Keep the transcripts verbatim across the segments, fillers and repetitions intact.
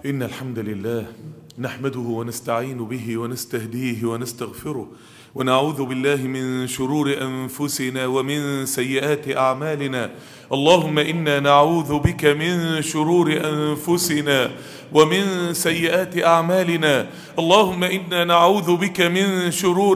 إن الحمد لله نحمده ونستعين به ونستهديه ونستغفره ونعوذ بالله من شرور أنفسنا ومن سيئات أعمالنا. اللهم إنا نعوذ بك من شرور أنفسنا ومن سيئات أعمالنا. اللهم إنا نعوذ بك من شرور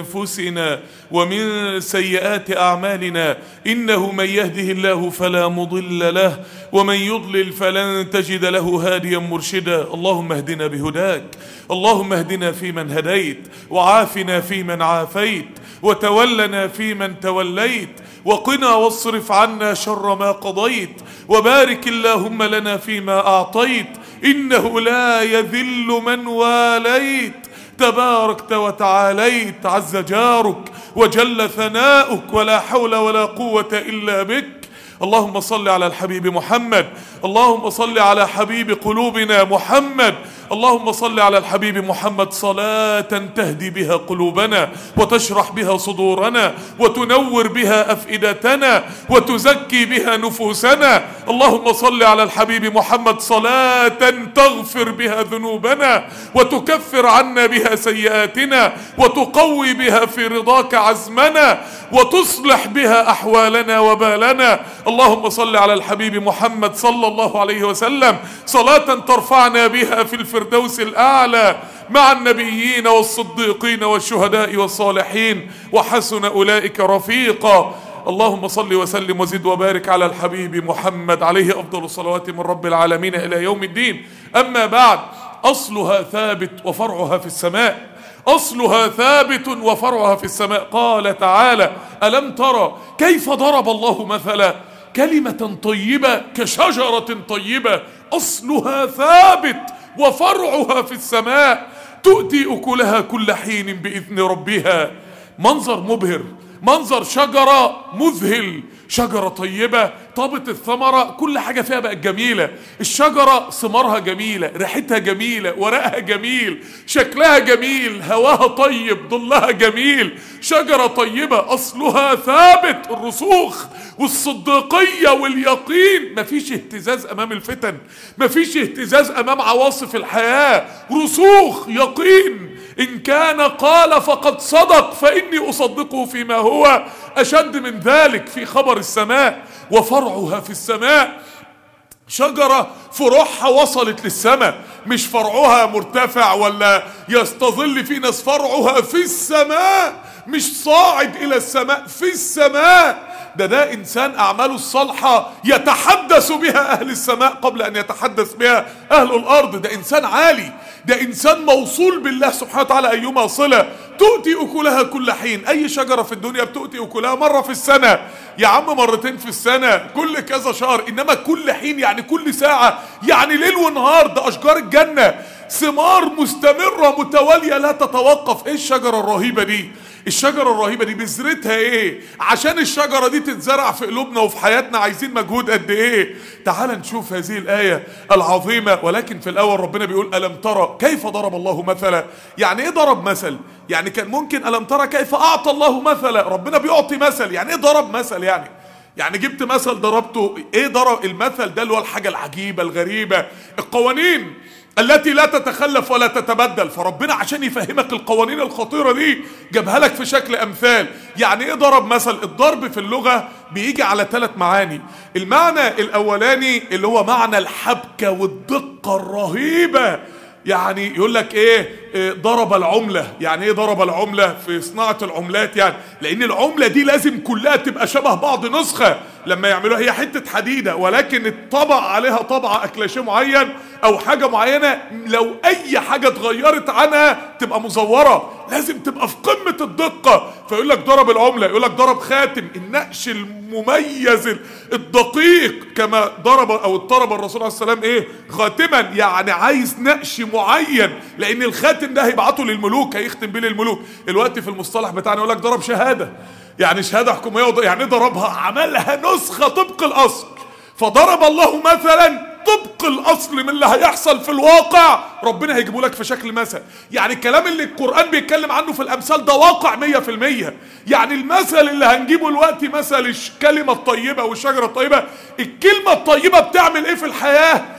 أنفسنا ومن سيئات أعمالنا. إنه من يهده الله فلا مضل له ومن يضلل فلن تجد له هاديا مرشدا. اللهم اهدنا بهداك، اللهم اهدنا فيمن هديت، وعافنا فيمن عافيت، وتولنا فيمن توليت، وقنا واصرف عنا شر ما قضيت، وبارك اللهم لنا فيما أعطيت، إنه لا يذل من واليت، تباركت وتعاليت، عز جارك وجل ثناؤك، ولا حول ولا قوة إلا بك. اللهم صل على الحبيب محمد، اللهم صل على حبيب قلوبنا محمد، اللهم صل على الحبيب محمد صلاة تهدي بها قلوبنا وتشرح بها صدورنا وتنور بها أفئدتنا وتزكي بها نفوسنا. اللهم صل على الحبيب محمد صلاة تغفر بها ذنوبنا وتكفر عنا بها سيئاتنا وتقوي بها في رضاك عزمنا وتصلح بها أحوالنا وبالنا. اللهم صل على الحبيب محمد صلى الله عليه وسلم صلاة ترفعنا بها في الفردوس الأعلى مع النبيين والصديقين والشهداء والصالحين وحسن أولئك رفيقا. اللهم صل وسلم وزد وبارك على الحبيب محمد عليه أفضل الصلوات من رب العالمين إلى يوم الدين. أما بعد، أصلها ثابت وفرعها في السماء، أصلها ثابت وفرعها في السماء. قال تعالى: ألم ترى كيف ضرب الله مثلا كلمة طيبة كشجرة طيبة أصلها ثابت وفرعها في السماء تؤتي أكلها كل حين بإذن ربها. منظر مبهر، منظر شجرة مذهل، شجرة طيبة طابت الثمرة، كل حاجة فيها بقت جميلة. الشجرة ثمارها جميلة، ريحتها جميلة، ورقها جميل، شكلها جميل، هواها طيب، ظلها جميل. شجرة طيبة أصلها ثابت، الرسوخ والصديقية واليقين. مفيش اهتزاز أمام الفتن، مفيش اهتزاز أمام عواصف الحياة، رسوخ يقين. إن كان قال فقد صدق فإني أصدقه فيما هو أشد من ذلك في خبر السماء. وفرعها في السماء، شجرة فروعها وصلت للسماء، مش فرعها مرتفع ولا يستظل في ناس، فرعها في السماء، مش صاعد إلى السماء، في السماء. ده ده إنسان أعماله الصالحة يتحدث بها أهل السماء قبل أن يتحدث بها أهل الأرض. ده إنسان عالي، ده إنسان موصول بالله سبحانه وتعالى أيما صلة. تؤتي أكلها كل حين. أي شجرة في الدنيا بتؤتي أكلها مرة في السنة، يا عم مرتين في السنة، كل كذا شهر، إنما كل حين يعني كل ساعة، يعني ليل ونهار. ده أشجار الجنة ثمار مستمرة متوالية لا تتوقف. إيه الشجرة الرهيبة دي؟ الشجرة الرهيبة دي بذرتها ايه؟ عشان الشجرة دي تتزرع في قلوبنا وفي حياتنا عايزين مجهود قد ايه؟ تعال نشوف هذه الآية العظيمة. ولكن في الأول ربنا بيقول: ألم ترى كيف ضرب الله مثلا. يعني ايه ضرب مثل؟ يعني كان ممكن ألم ترى كيف أعطى الله مثلا. ربنا بيعطي مثل، يعني ايه ضرب مثل؟ يعني يعني جبت مثل ضربته. ايه ضرب المثل ده؟ اللي هو الحاجة العجيبة الغريبة، القوانين التي لا تتخلف ولا تتبدل. فربنا عشان يفهمك القوانين الخطيرة دي جابها لك في شكل أمثال. يعني ايه ضرب مثل؟ الضرب في اللغة بيجي على ثلاث معاني. المعنى الأولاني اللي هو معنى الحبكة والدقة الرهيبة. يعني يقول لك ايه, إيه ضرب العملة. يعني ايه ضرب العملة في صناعة العملات؟ يعني لان العملة دي لازم كلها تبقى شبه بعض نسخة. لما يعملوها هي حتة حديدة ولكن الطبع عليها طبعة اكلاشيه معين او حاجة معينة، لو اي حاجة اتغيرت عنها تبقى مزورة، لازم تبقى في قمة الدقة. فيقول لك ضرب العملة، يقول لك ضرب خاتم، النقش المميز الدقيق، كما ضرب او اضطرب الرسول عليه السلام ايه خاتما. يعني عايز نقش معين، لان الخاتم ده هيبعته للملوك، هيختم بيه للملوك. الوقت في المصطلح بتاعنا يقول لك ضرب شهادة، يعني شهادة حكومية. يعني ضربها عملها نسخة طبق الأصل. فضرب الله مثلا طبق الأصل من اللي هيحصل في الواقع ربنا هيجيبه لك في شكل مثل. يعني الكلام اللي القرآن بيتكلم عنه في الأمثال ده واقع مية في المية. يعني المثل اللي هنجيبه الوقت مثل الكلمة الطيبة والشجرة الطيبة، الكلمة الطيبة بتعمل ايه في الحياة؟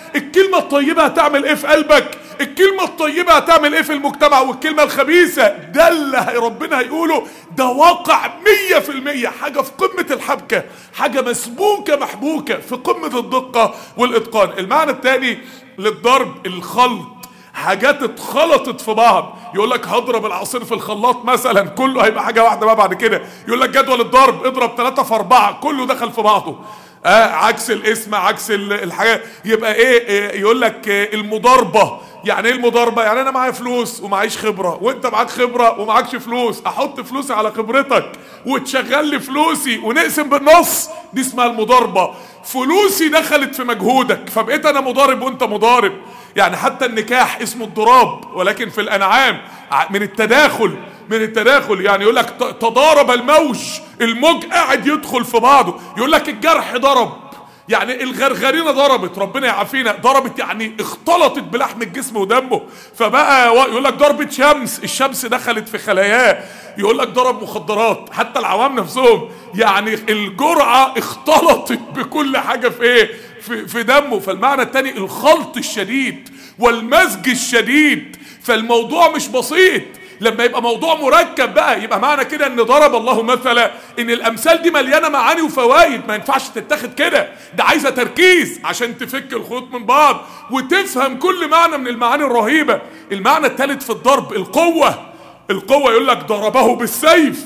الكلمة الطيبة هتعمل ايه في قلبك، الكلمة الطيبة هتعمل ايه في المجتمع، والكلمة الخبيثة ده اللي ربنا هيقوله ده واقع مية في المية، حاجة في قمة الحبكة، حاجة مسبوكة محبوكة في قمة الدقة والاتقان. المعنى الثاني للضرب الخلط، حاجات اتخلطت في بعض. يقول لك هضرب العصير في الخلاط مثلا كله هيبقى حاجه واحده بقى بعد كده. يقول لك جدول الضرب اضرب ثلاثة في أربعة كله دخل في بعضه. آه عكس الاسم عكس الحاجه. يبقى ايه, إيه يقول لك إيه المضاربه. يعني ايه المضاربه؟ يعني انا معايا فلوس ومعيش خبره، وانت معاك خبره ومعاكش فلوس، احط فلوسي على خبرتك وتشغل لي فلوسي ونقسم بالنص، دي اسمها المضاربه. فلوسي دخلت في مجهودك فبقيت انا مضارب وانت مضارب. يعني حتى النكاح اسمه الضراب، ولكن في الانعام من التداخل، من التداخل. يعني يقول لك تضارب الموج، الموج قاعد يدخل في بعضه. يقول لك الجرح ضرب، يعني الغرغرينه ضربت، ربنا يعافينا، ضربت يعني اختلطت بلحم الجسم ودمه. فبقى يقول لك ضربة شمس، الشمس دخلت في خلاياه. يقول لك ضرب مخدرات، حتى العوام نفسهم يعني الجرعه اختلطت بكل حاجه في ايه؟ في, في دمه. فالمعنى الثاني الخلط الشديد والمزج الشديد. فالموضوع مش بسيط، لما يبقى موضوع مركب بقى يبقى معنى كده ان ضرب الله مثلا ان الامثال دي مليانه معاني وفوائد، ما ينفعش تتاخد كده، ده عايزه تركيز عشان تفك الخيوط من بعض وتفهم كل معنى من المعاني الرهيبه. المعنى الثالث في الضرب القوه. القوه يقول لك ضربه بالسيف،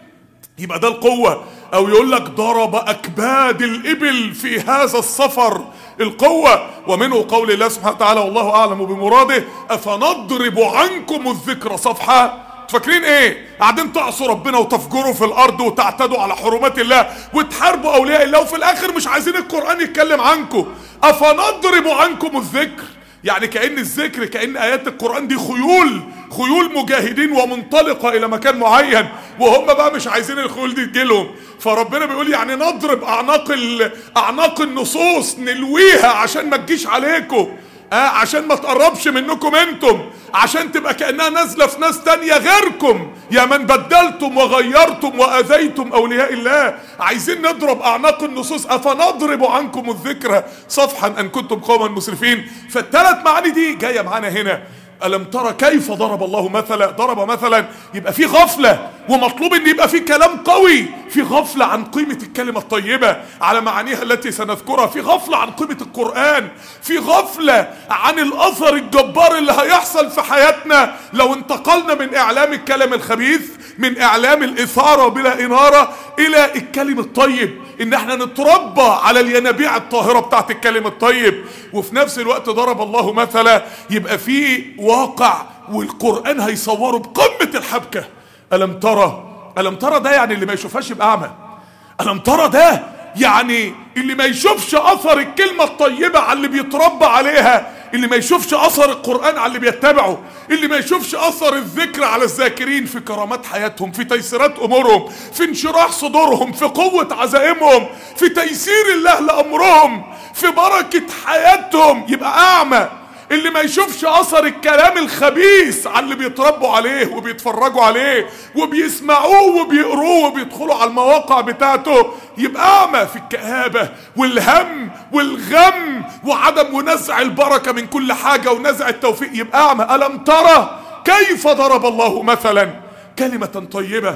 يبقى ده القوه. او يقول لك ضرب اكباد الابل في هذا السفر، القوه. ومنه قول الله سبحانه وتعالى والله اعلم بمراده افنضرب عنكم الذكر صفحا. فاكرين ايه؟ قاعدين تعصوا ربنا وتفجروا في الارض وتعتدوا على حرمات الله وتحاربوا اولياء الله، وفي الاخر مش عايزين القران يتكلم عنكم. افنضرب عنكم الذكر، يعني كأن الذكر، كأن آيات القرآن دي خيول، خيول مجاهدين ومنطلقة إلى مكان معين، وهم بقى مش عايزين الخيول دي تجيلهم. فربنا بيقول يعني نضرب أعناق أعناق النصوص، نلويها عشان ما تجيش عليكم، آه عشان ما تقربش منكم انتم، عشان تبقى كأنها نازلة في ناس تانية غيركم، يا من بدلتم وغيرتم وأذيتم أولياء الله. عايزين نضرب أعناق النصوص، أفنضرب عنكم الذكر صفحا أن كنتم قوما مسرفين. فالثلاث معاني دي جاية معانا هنا. ألم ترى كيف ضرب الله مثلا؟ ضرب مثلا يبقى في غفلة، ومطلوب ان يبقى في كلام قوي، في غفلة عن قيمة الكلمة الطيبة على معانيها التي سنذكرها، في غفلة عن قيمة القرآن، في غفلة عن الأثر الجبار اللي هيحصل في حياتنا لو انتقلنا من إعلام الكلام الخبيث، من إعلام الإثارة بلا إنارة، إلى الكلم الطيب، إن احنا نتربى على الينابيع الطاهرة بتاعت الكلم الطيب. وفي نفس الوقت ضرب الله مثلا يبقى في واقع، والقرآن هيصوره بقمة الحبكة. ألم ترى، ألم ترى ده يعني اللي ما يشوفهاش يبقى أعمى. ألم ترى ده يعني اللي ما يشوفش أثر الكلمة الطيبة على اللي بيتربى عليها، اللي ما يشوفش أثر القرآن على اللي بيتبعه، اللي ما يشوفش أثر الذكر على الذاكرين في كرامات حياتهم، في تيسيرات أمورهم، في انشراح صدورهم، في قوة عزائمهم، في تيسير الله لأمرهم، في بركة حياتهم، يبقى أعمى. اللي ما يشوفش اثر الكلام الخبيث على اللي بيتربوا عليه وبيتفرجوا عليه وبيسمعوه وبيقروه وبيدخلوا على المواقع بتاعته، يبقى اعمى في الكآبة والهم والغم وعدم ونزع البركة من كل حاجة ونزع التوفيق، يبقى اعمى. ألم ترى كيف ضرب الله مثلا كلمة طيبة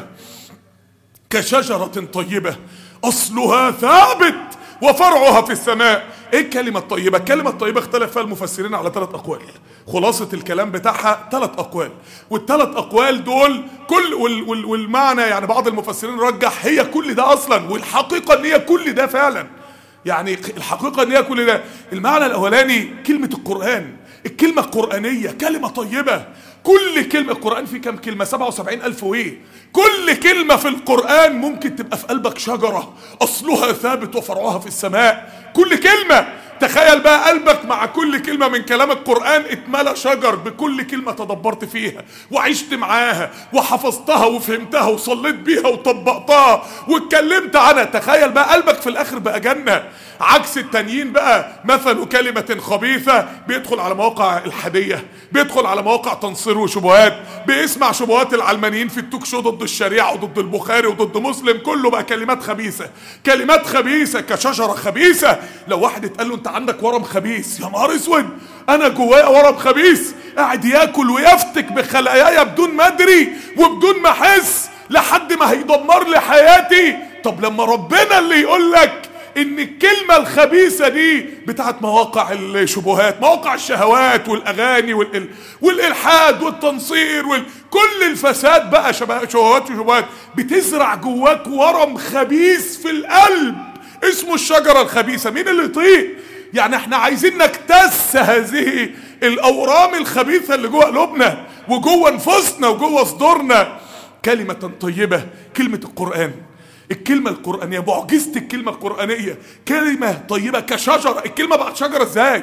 كشجرة طيبة أصلها ثابت وفرعها في السماء. ايه الكلمة الطيبة؟ الكلمة الطيبة اختلف فيها المفسرين على ثلاث اقوال، خلاصة الكلام بتاعها ثلاث اقوال، والثلاث اقوال دول كل وال وال والمعنى يعني بعض المفسرين رجح هي كل ده اصلا، والحقيقة ان هي كل ده فعلا، يعني الحقيقة ان هي كل ده. المعنى الاولاني كلمة القرآن، الكلمة القرآنية كلمة طيبة. كل كلمة، القرآن فيه كم كلمة؟ سبعة وسبعين ألف وإيه؟ كل كلمة في القرآن ممكن تبقى في قلبك شجرة أصلها ثابت وفرعها في السماء. كل كلمة، تخيل بقى قلبك مع كل كلمة من كلام القرآن اتملى شجر، بكل كلمة تدبرت فيها وعشت معاها وحفظتها وفهمتها وصليت بيها وطبقتها واتكلمت عنها. تخيل بقى قلبك في الآخر بقى جنة. عكس التانيين بقى، مثل كلمة خبيثة بيدخل على مواقع الحادية، بيدخل على مواقع تنصير وشبهات، بيسمع شبهات العلمانيين في التوك شو ضد الشريعة وضد البخاري وضد مسلم، كله بقى كلمات خبيثة، كلمات خبيثة كشجرة خبيثة. لو واحد اتقال له انت انت عندك ورم خبيث، يا نهار اسود انا جوايا ورم خبيث قاعد ياكل ويفتك بخلاياي بدون ما ادري وبدون ما احس لحد ما هيدمر لي حياتي. طب لما ربنا اللي يقول لك ان الكلمة الخبيثة دي بتاعت مواقع الشبهات، مواقع الشهوات والاغاني والال... والالحاد والتنصير وكل الفساد بقى، شهوات وشبهات، بتزرع جواك ورم خبيث في القلب اسمه الشجرة الخبيثة. مين اللي يطيق؟ يعني احنا عايزين نكتس هذه الاورام الخبيثة اللي جوه قلوبنا وجوه نفوسنا وجوه صدورنا. كلمة طيبة، كلمة القرآن، الكلمة القرآنية، معجزة الكلمة القرآنية، كلمة طيبة كشجرة. الكلمة بقت شجرة ازاي؟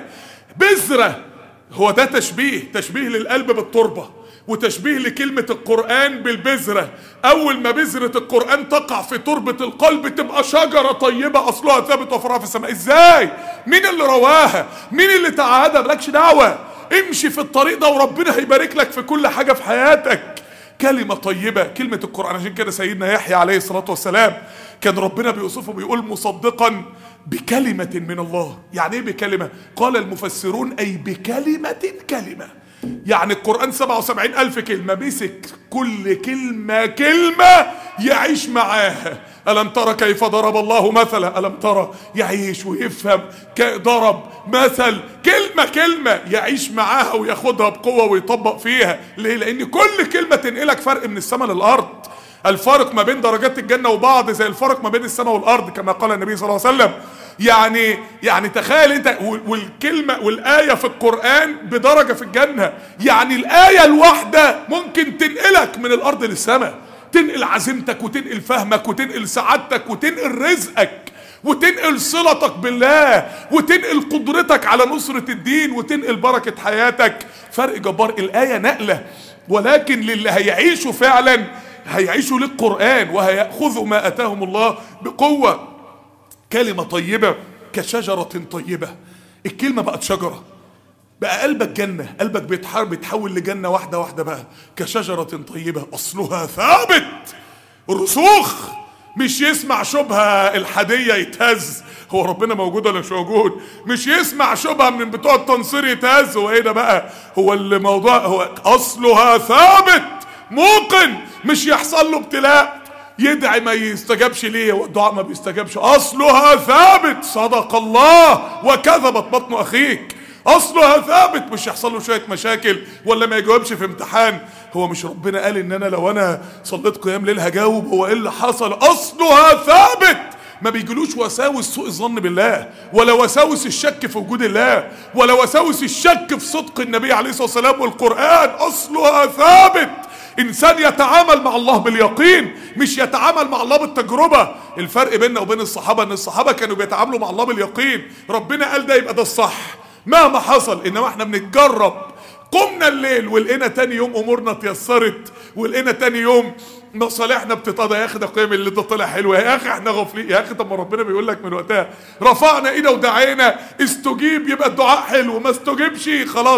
بذرة. هو ده تشبيه، تشبيه للقلب بالتربة وتشبيه لكلمة القرآن بالبذرة. أول ما بذرة القرآن تقع في تربة القلب تبقى شجرة طيبة أصلها ثابت وفرعها في السماء. إزاي؟ مين اللي رواها؟ مين اللي تعهدها؟ مالكش دعوة، امشي في الطريق ده وربنا هيبارك لك في كل حاجة في حياتك. كلمة طيبة، كلمة القرآن. عشان كده سيدنا يحيى عليه الصلاة والسلام كان ربنا بيوصفه بيقول مصدقا بكلمة من الله. يعني ايه بكلمة؟ قال المفسرون أي بكلمة كلمة. يعني القرآن سبعة وسبعين ألف كلمة، مسك كل كلمة كلمة يعيش معاها. ألم ترى كيف ضرب الله مثلا؟ ألم ترى يعيش ويفهم، ضرب مثل كلمة كلمة يعيش معاها وياخدها بقوة ويطبق فيها. ليه؟ لأن كل كلمة تنقلك فرق من السماء للأرض. الفارق ما بين درجات الجنة وبعض زي الفارق ما بين السماء والأرض كما قال النبي صلى الله عليه وسلم. يعني يعني تخيل انت والكلمة والآية في القرآن بدرجة في الجنة. يعني الآية الواحدة ممكن تنقلك من الأرض للسماء، تنقل عزيمتك وتنقل فهمك وتنقل سعادتك وتنقل رزقك وتنقل صلتك بالله وتنقل قدرتك على نصرة الدين وتنقل بركة حياتك. فرق جبار. الآية نقلة، ولكن للي هيعيشوا فعلا هيعيشوا للقرآن وهيأخذوا ما أتاهم الله بقوة. كلمة طيبة كشجرة طيبة. الكلمة بقت شجرة، بقى قلبك جنة، قلبك بيتحرك بيتحول لجنة واحدة واحدة بقى. كشجرة طيبة أصلها ثابت، رسوخ، مش يسمع شبهة الحادية يتهز. هو ربنا موجود ولا مش موجود؟ مش يسمع شبهة من بتوع التنصير يتهز. هو ايه ده بقى؟ هو الموضوع هو أصلها ثابت، موقن، مش يحصل له ابتلاء يدعي ما يستجابش ليه والدعاء ما بيستجابش. أصلها ثابت. صدق الله وكذبت بطن أخيك. أصلها ثابت، مش يحصل له شوية مشاكل ولا ما يجاوبش في امتحان. هو مش ربنا قال ان انا لو انا صليت قيام ليل هجاوب؟ هو ايه اللي حصل؟ أصلها ثابت. ما بيجيلوش وساوس سوء الظن بالله، ولا وساوس الشك في وجود الله، ولا وساوس الشك في صدق النبي عليه الصلاة والسلام والقرآن. أصلها ثابت. إنسان يتعامل مع الله باليقين، مش يتعامل مع الله بالتجربة. الفرق بيننا وبين الصحابة ان الصحابة كانوا بيتعاملوا مع الله باليقين. ربنا قال ده يبقى ده الصح مهما حصل، انما احنا بنتجرب. قمنا الليل ولقينا تاني يوم امورنا اتيسرت، ولقينا تاني يوم مصالحنا بتتقضى. يا اخي ده قيام الليل ده طلع حلو، يا اخي احنا غافلين. يا اخي طب ما ربنا بيقول لك من وقتها رفعنا ايده ودعينا، استجيب يبقى الدعاء حلو، ما استجيبش خلاص.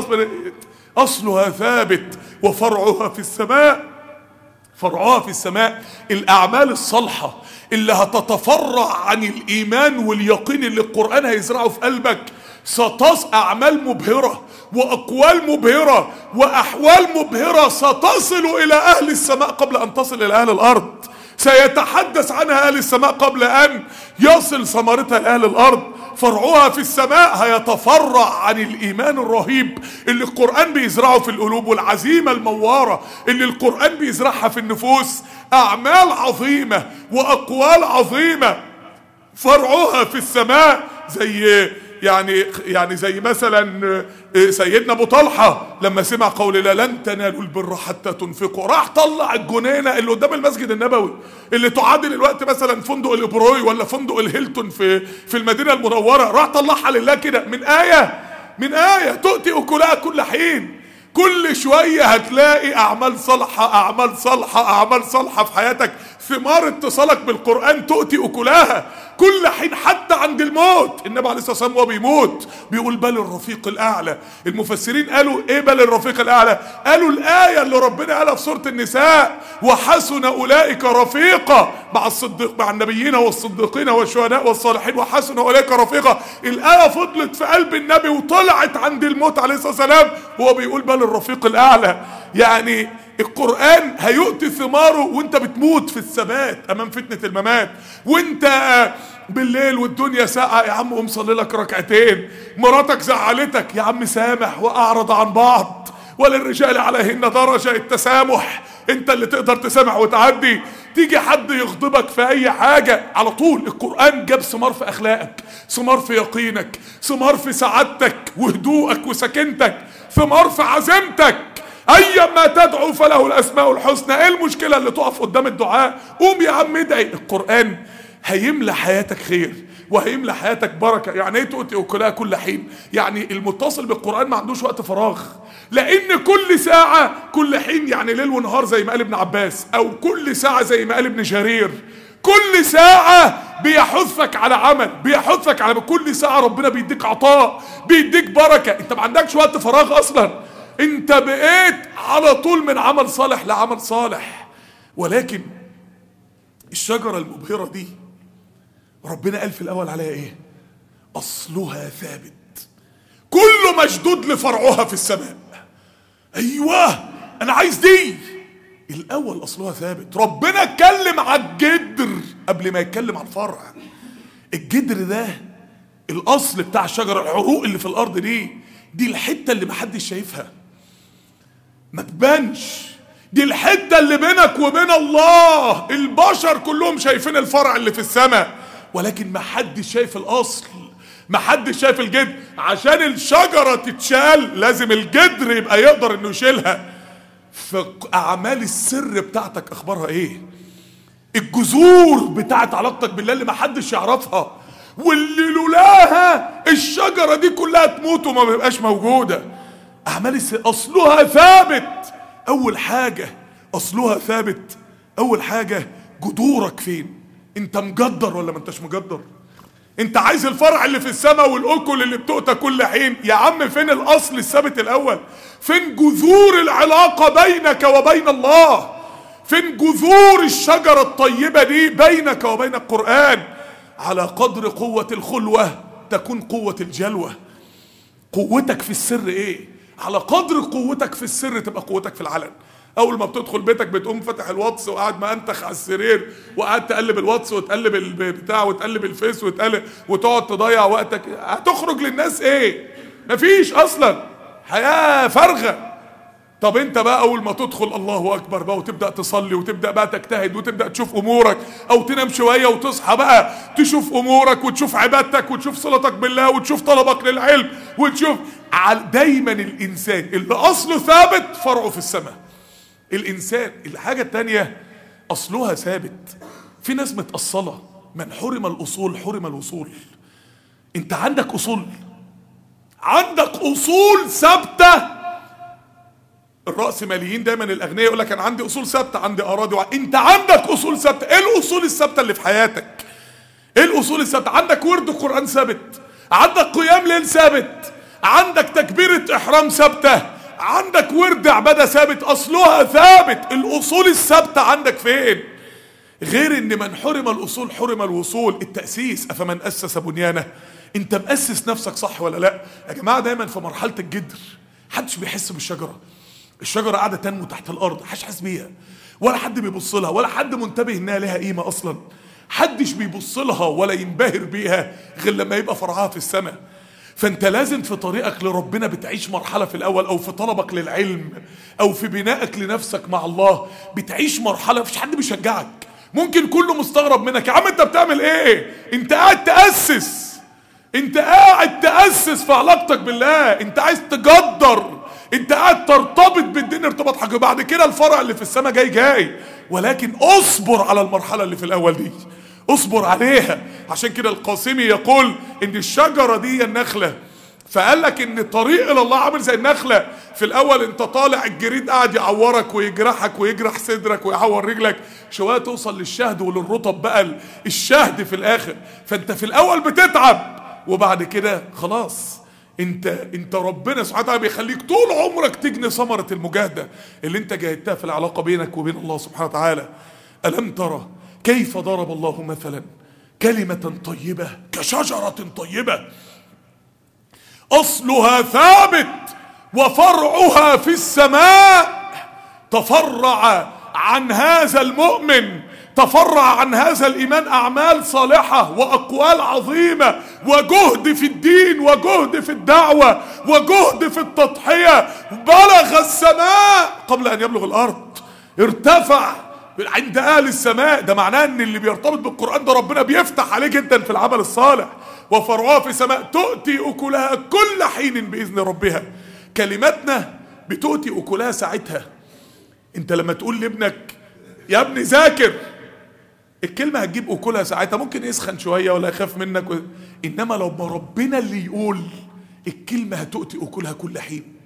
اصلها ثابت وفرعها في السماء. فرعها في السماء. الاعمال الصالحة اللي هتتفرع عن الايمان واليقين اللي القرآن هيزرعه في قلبك ستص اعمال مبهرة واقوال مبهرة واحوال مبهرة ستصل الى اهل السماء قبل ان تصل الى اهل الارض. سيتحدث عنها اهل السماء قبل ان يصل ثمرتها لاهل الارض. فرعها في السماء هيتفرع عن الايمان الرهيب اللي القرآن بيزرعه في القلوب، والعزيمة الموارة اللي القرآن بيزرعها في النفوس. اعمال عظيمة واقوال عظيمة فرعها في السماء. زي يعني يعني زي مثلا سيدنا ابو طلحه لما سمع قول الله لن تنالوا البر حتى تنفقوا، راح طلع الجنينه اللي قدام المسجد النبوي اللي تعادل الوقت مثلا فندق الابروي ولا فندق الهيلتون في في المدينه المنوره، راح طلعها لله كده من ايه من ايه تؤتي اكلها كل حين. كل شويه هتلاقي اعمال صالحه اعمال صالحه اعمال صالحه في حياتك. ثمار اتصالك بالقرآن تؤتي اكلها. كل حين حتى عند الموت. النبي عليه الصلاة والسلام وهو بيموت بيقول بل الرفيق الأعلى. المفسرين قالوا ايه بل الرفيق الأعلى؟ قالوا الآية اللي ربنا قالها في سورة النساء وحسن أولئك رفيقا مع الصديق مع النبيين والصديقين والشهداء والصالحين وحسن أولئك رفيقا. الآية فضلت في قلب النبي وطلعت عند الموت عليه الصلاة والسلام وهو بيقول بل الرفيق الأعلى. يعني القرآن هيؤتي ثماره وانت بتموت في الثبات امام فتنة الممات، وانت بالليل والدنيا ساقعة يا عم قوم صلي لك ركعتين، مراتك زعلتك يا عم سامح واعرض عن بعض، وللرجال عليهن درجة، التسامح انت اللي تقدر تسامح وتعدي. تيجي حد يغضبك في اي حاجة على طول القرآن جاب ثمار في اخلاقك، ثمار في يقينك، ثمار في سعادتك وهدوءك وسكنتك، ثمار في عزيمتك. ايما تدعو فله الاسماء الحسنى. ايه المشكلة اللي تقف قدام الدعاء؟ قوم يا عم ادعي. القرآن هيملى حياتك خير وهيملى حياتك بركة. يعني ايه تؤتي اكلها كل حين؟ يعني المتصل بالقرآن ما عندوش وقت فراغ، لان كل ساعة كل حين يعني ليل ونهار زي ما قال ابن عباس، او كل ساعة زي ما قال ابن جرير. كل ساعة بيحثك على عمل، بيحثك على كل ساعة ربنا بيديك عطاء، بيديك بركة. انت ما عندكش وقت فراغ اصلا، انت بقيت على طول من عمل صالح لعمل صالح. ولكن الشجرة المبهرة دي ربنا قال في الاول عليها ايه؟ اصلها ثابت كل مشدود لفرعها في السماء. ايوه انا عايز دي. الاول اصلها ثابت. ربنا اتكلم على الجدر قبل ما يتكلم عن الفرع. الجدر ده الاصل بتاع الشجرة، العروق اللي في الارض دي دي الحتة اللي محدش شايفها ما تبانش، دي الحتة اللي بينك وبين الله. البشر كلهم شايفين الفرع اللي في السماء ولكن ما حدش شايف الاصل، ما حدش شايف الجدر. عشان الشجرة تتشال لازم الجدر يبقى يقدر انه يشيلها. فاعمال السر بتاعتك اخبارها ايه؟ الجذور بتاعت علاقتك بالله اللي ما حدش يعرفها، واللي لولاها الشجرة دي كلها تموت وما بيبقاش موجودة. اعمال السر اصلها ثابت. اول حاجة اصلها ثابت، اول حاجة جذورك فين؟ انت مجدر ولا ما انتش مجدر؟ انت عايز الفرع اللي في السماء والاكل اللي بتؤتى كل حين، يا عم فين الاصل الثابت الاول؟ فين جذور العلاقة بينك وبين الله؟ فين جذور الشجرة الطيبة دي بينك وبين القرآن؟ على قدر قوة الخلوة تكون قوة الجلوة. قوتك في السر ايه؟ على قدر قوتك في السر تبقى قوتك في العلن. اول ما بتدخل بيتك بتقوم فاتح الواتس وقاعد ما انتخ على السرير وقاعد تقلب الواتس وتقلب البتاع وتقلب الفيس وتقلب وتقعد تضيع وقتك. هتخرج للناس ايه؟ مفيش اصلا، حياة فارغة. طب انت بقى اول ما تدخل الله اكبر بقى وتبدأ تصلي وتبدأ بقى تجتهد وتبدأ تشوف امورك، او تنام شوية وتصحى بقى تشوف امورك وتشوف عبادتك وتشوف صلتك بالله وتشوف طلبك للعلم وتشوف. دايما الانسان اللي اصله ثابت فرعه في السماء. الانسان الحاجة التانية اصلها ثابت. في ناس متأصلة، من حرم الاصول حرم الوصول. انت عندك اصول، عندك اصول ثابتة. الرأسماليين دايما الاغنياء يقول لك انا عندي اصول ثابته، عندي اراضي وع... انت عندك اصول ثابته. ايه الاصول الثابته اللي في حياتك؟ ايه الاصول الثابته؟ عندك ورد قرآن ثابت، عندك قيام ليل ثابت، عندك تكبيرة احرام ثابته، عندك ورد عباده ثابت. اصلها ثابت. الاصول الثابته عندك فين؟ غير ان من حرم الاصول حرم الوصول. التأسيس، افمن اسس بنيانه. انت مؤسس نفسك صح ولا لا؟ يا جماعه دايما في مرحله الجدر محدش بيحس بالشجره. الشجرة قاعدة تنمو تحت الأرض، محدش حاسس بيها ولا حد بيبص لها ولا حد منتبه إنها لها قيمة أصلا. حدش بيبص لها ولا ينبهر بيها غير لما يبقى فرعها في السماء. فأنت لازم في طريقك لربنا بتعيش مرحلة في الأول، أو في طلبك للعلم أو في بنائك لنفسك مع الله بتعيش مرحلة مفيش حد بيشجعك. ممكن كله مستغرب منك، يا عم أنت بتعمل إيه؟ أنت قاعد تأسس، أنت قاعد تأسس في علاقتك بالله، أنت عايز تجدر، انت قاعد ترتبط بالدين ارتباط حقيقي. بعد كده الفرع اللي في السماء جاي جاي. ولكن اصبر على المرحلة اللي في الاول دي، اصبر عليها. عشان كده القاسمي يقول ان الشجرة دي النخلة فقال لك ان الطريق الى الله عامل زي النخله، في الاول انت طالع الجريد قاعد يعورك ويجرحك ويجرح صدرك ويعور رجلك، شويه توصل للشهد وللرطب بقى الشهد في الاخر. فانت في الاول بتتعب وبعد كده خلاص انت انت ربنا سبحانه وتعالى بيخليك طول عمرك تجني ثمره المجاهده اللي انت جاهدتها في العلاقه بينك وبين الله سبحانه وتعالى. الم ترى كيف ضرب الله مثلا كلمه طيبه كشجره طيبه اصلها ثابت وفرعها في السماء. تفرع عن هذا المؤمن، تفرع عن هذا الإيمان أعمال صالحة وأقوال عظيمة وجهد في الدين وجهد في الدعوة وجهد في التضحية، بلغ السماء قبل أن يبلغ الأرض، ارتفع عند أهل السماء. ده معناه أن اللي بيرتبط بالقرآن ده ربنا بيفتح عليه جدا في العمل الصالح. وفرعها في السماء تؤتي أكلها كل حين بإذن ربها. كلماتنا بتؤتي أكلها ساعتها. انت لما تقول لابنك يا ابني ذاكر، الكلمة هتجيب أكلها ساعتها، ممكن يسخن شوية ولا يخاف منك و... إنما لو ربنا اللي يقول الكلمة هتؤتي أكلها كل حين.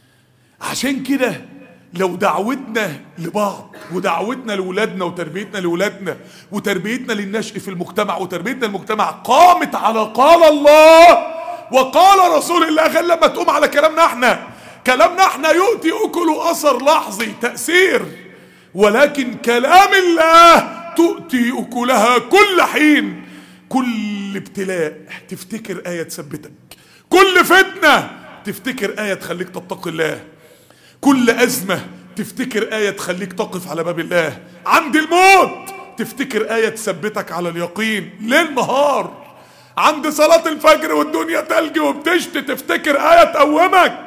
عشان كده لو دعوتنا لبعض ودعوتنا لولادنا وتربيتنا لولادنا وتربيتنا للنشء في المجتمع وتربيتنا المجتمع قامت على قال الله وقال رسول الله، غير لما تقوم على كلامنا احنا. كلامنا احنا يؤتي أكله أثر لحظي تأثير، ولكن كلام الله تؤتي أكلها كل حين. كل ابتلاء تفتكر آية تثبتك، كل فتنة تفتكر آية تخليك تتقي الله، كل أزمة تفتكر آية تخليك تقف على باب الله، عند الموت تفتكر آية تثبتك على اليقين ليل نهار، عند صلاة الفجر والدنيا تلج وبتشتي تفتكر آية تقومك،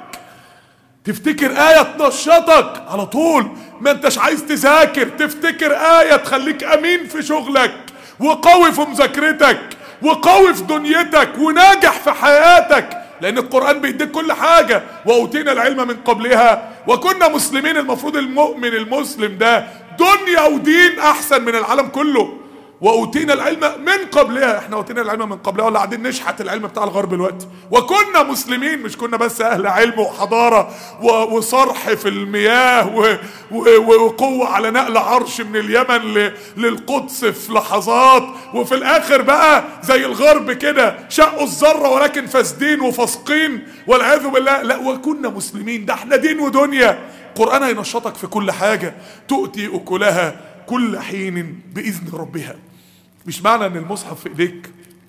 تفتكر آية تنشطك على طول ما انتش عايز تذاكر، تفتكر آية تخليك أمين في شغلك وقوي في مذاكرتك وقوي في دنيتك وناجح في حياتك، لأن القرآن بيديك كل حاجة. وأوتينا العلم من قبلها وكنا مسلمين. المفروض المؤمن المسلم ده دنيا ودين أحسن من العالم كله. وأوتينا العلم من قبلها، احنا أوتينا العلم من قبلها ولا قاعدين نشحت العلم بتاع الغرب دلوقتي. وكنا مسلمين، مش كنا بس أهل علم وحضارة وصرح في المياه وقوة على نقل عرش من اليمن للقدس في لحظات، وفي الآخر بقى زي الغرب كده شقوا الذرة ولكن فاسدين وفاسقين والعياذ بالله. لا، وكنا مسلمين، ده احنا دين ودنيا. القرآن هينشطك في كل حاجة. تؤتي أكلها كل حين بإذن ربها. مش معنى ان المصحف في ايديك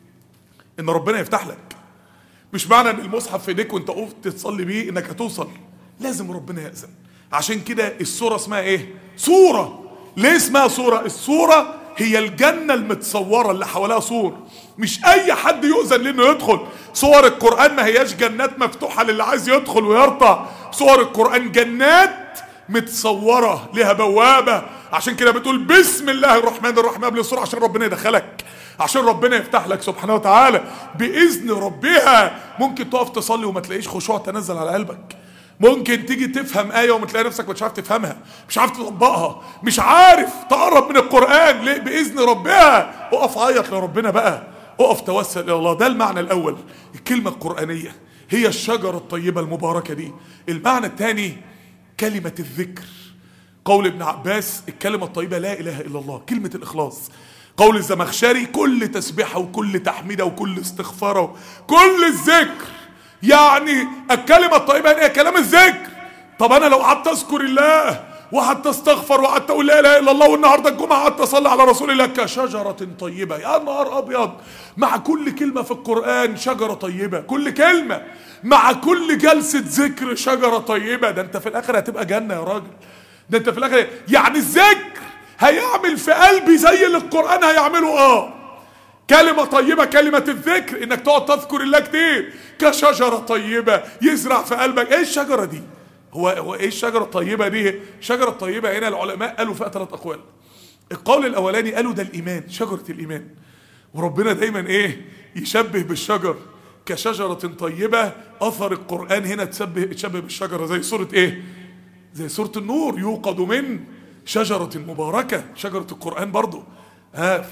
ان ربنا يفتح لك، مش معنى ان المصحف في ايديك وانت قفت تصلي بيه انك هتوصل، لازم ربنا يأذن. عشان كده السورة اسمها ايه؟ سورة. ليه اسمها سورة؟ السورة هي الجنة المتصورة اللي حواليها سور، مش اي حد يؤذن لانه يدخل. صور القرآن ما هياش جنات مفتوحة للي عايز يدخل ويرتع، صور القرآن جنات متصورة لها بوابة. عشان كده بتقول بسم الله الرحمن الرحيم قبل السورة، عشان ربنا يدخلك، عشان ربنا يفتح لك سبحانه وتعالى بإذن ربها. ممكن تقف تصلي وما تلاقيش خشوع تنزل على قلبك، ممكن تيجي تفهم آية وما تلاقي نفسك مش عارف تفهمها، مش عارف تطبقها، مش عارف تقرب من القرآن. ليه؟ بإذن ربها. اقف عيط لربنا بقى، اقف توسل إلى الله. ده المعنى الأول. الكلمة القرآنية هي الشجرة الطيبة المباركة دي. المعنى الثاني كلمة الذكر. قول ابن عباس الكلمة الطيبة لا إله إلا الله، كلمة الإخلاص. قول الزمخشري كل تسبيحة وكل تحميدة وكل استغفار وكل الذكر. يعني الكلمة الطيبة هي كلام الذكر. طب أنا لو قعدت أذكر الله وقعدت أستغفر وقعدت أقول لا إله إلا الله والنهاردة الجمعة قعدت أصلي على رسول الله كشجرة طيبة، يا نهار أبيض. مع كل كلمة في القرآن شجرة طيبة، كل كلمة مع كل جلسة ذكر شجرة طيبة. ده أنت في الآخر هتبقى جنة يا راجل. ده أنت في الآخر يعني الذكر هيعمل في قلبي زي اللي القرآن هيعمله. آه كلمة طيبة، كلمة الذكر، انك تقعد تذكر الله كتير كشجرة طيبة يزرع في قلبك. ايه الشجرة دي؟ هو هو ايه الشجرة الطيبة دي؟ الشجرة الطيبة هنا العلماء قالوا فيها ثلاث اقوال. القول الاولاني قالوا ده الايمان، شجرة الايمان. وربنا دايما ايه يشبه بالشجر كشجرة طيبة. اثر القرآن هنا تشبه تشبه بالشجرة زي سورة ايه؟ زي سورة النور، يوقد من شجرة مباركة. شجرة القرآن برضو ها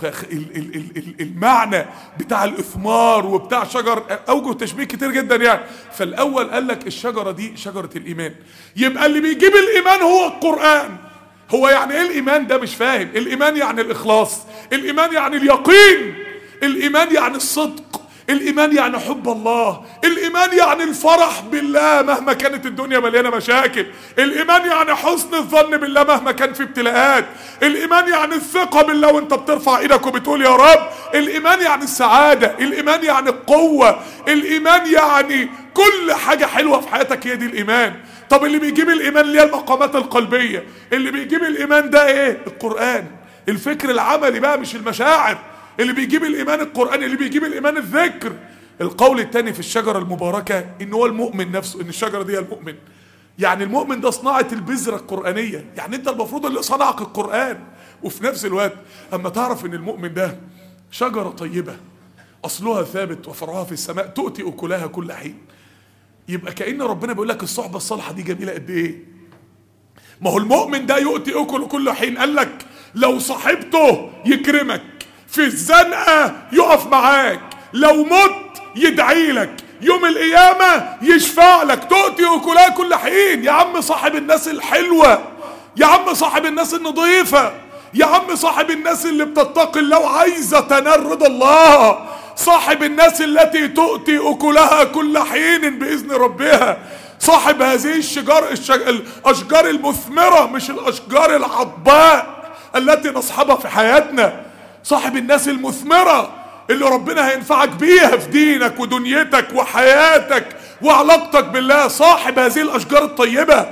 المعنى بتاع الاثمار وبتاع شجر اوجه تشبيه كتير جدا يعني. فالاول قال لك الشجره دي شجره الايمان، يبقى اللي بيجيب الايمان هو القران. هو يعني ايه الايمان ده؟ مش فاهم. الايمان يعني الاخلاص، الايمان يعني اليقين، الايمان يعني الصدق، الايمان يعني حب الله، الايمان يعني الفرح بالله مهما كانت الدنيا مليانه مشاكل، الايمان يعني حسن الظن بالله مهما كان في ابتلاءات، الايمان يعني الثقه بالله وانت بترفع ايدك وبتقول يا رب، الايمان يعني السعاده، الايمان يعني القوه، الايمان يعني كل حاجه حلوه في حياتك هي دي الايمان. طب اللي بيجيب الايمان اللي هي المقامات القلبيه، اللي بيجيب الايمان ده ايه؟ القران، الفكر العملي بقى مش المشاعر. اللي بيجيب الايمان القرآن، اللي بيجيب الايمان الذكر. القول الثاني في الشجرة المباركة ان هو المؤمن نفسه، ان الشجرة دي المؤمن. يعني المؤمن ده صناعة البذرة القرآنية، يعني انت المفروض اللي صنعك القرآن. وفي نفس الوقت اما تعرف ان المؤمن ده شجرة طيبة اصلها ثابت وفرعها في السماء تؤتي اكلها كل حين، يبقى كأن ربنا بيقول لك الصحبة الصالحة دي جميلة قد ايه. ما هو المؤمن ده يؤتي اكل كل حين، قال لك لو صاحبته يكرمك، في الزنقة يقف معاك، لو مت يدعي لك، يوم القيامة يشفع لك، تؤتي أكلها كل حين. يا عم صاحب الناس الحلوة، يا عم صاحب الناس النظيفة، يا عم صاحب الناس اللي بتتقي الله وعايزة تنال رضا الله، صاحب الناس التي تؤتي أكلها كل حين بإذن ربها، صاحب هذه الشجار الأشجار المثمرة مش الأشجار العضباء التي نصحبها في حياتنا، صاحب الناس المثمرة اللي ربنا هينفعك بيها في دينك ودنيتك وحياتك وعلاقتك بالله، صاحب هذه الأشجار الطيبة.